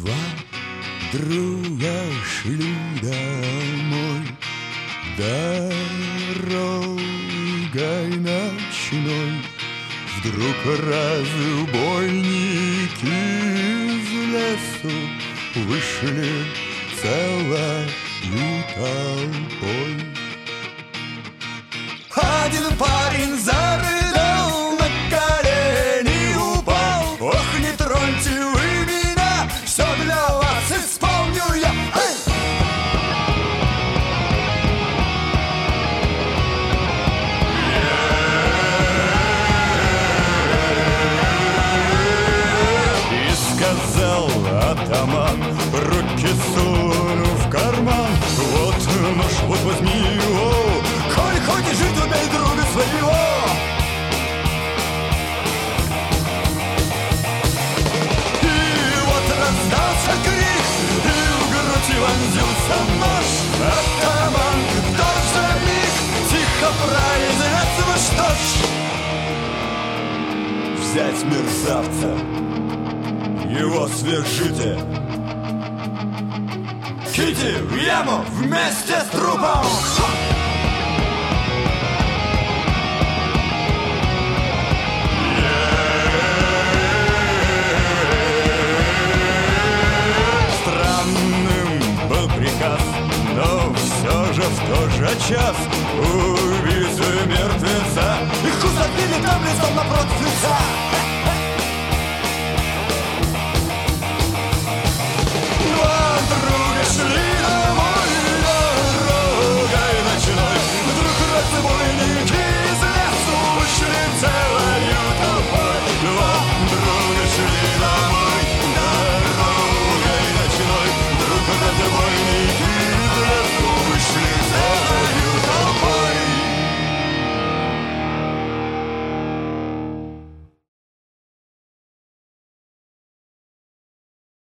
Два друга шли домой дорогой ночной. Вдруг разбойники из лесу вышли целой толпой. Один парень зарыдал, на колени упал. Ох, не троньте вы меня, все для вас исполню я. Эй! И сказал атаман, руки сунув в карман: вот нож, вот возьми его, коль хочешь жить, убей друга своего. И вот раздался крик, и в грудь вонзился нож. Атаман в тот же миг тихо произнес: ну что ж, взять мерзавца, его свяжите, киньте в яму вместе с трупом. Странным был приказ, но все же в тот же час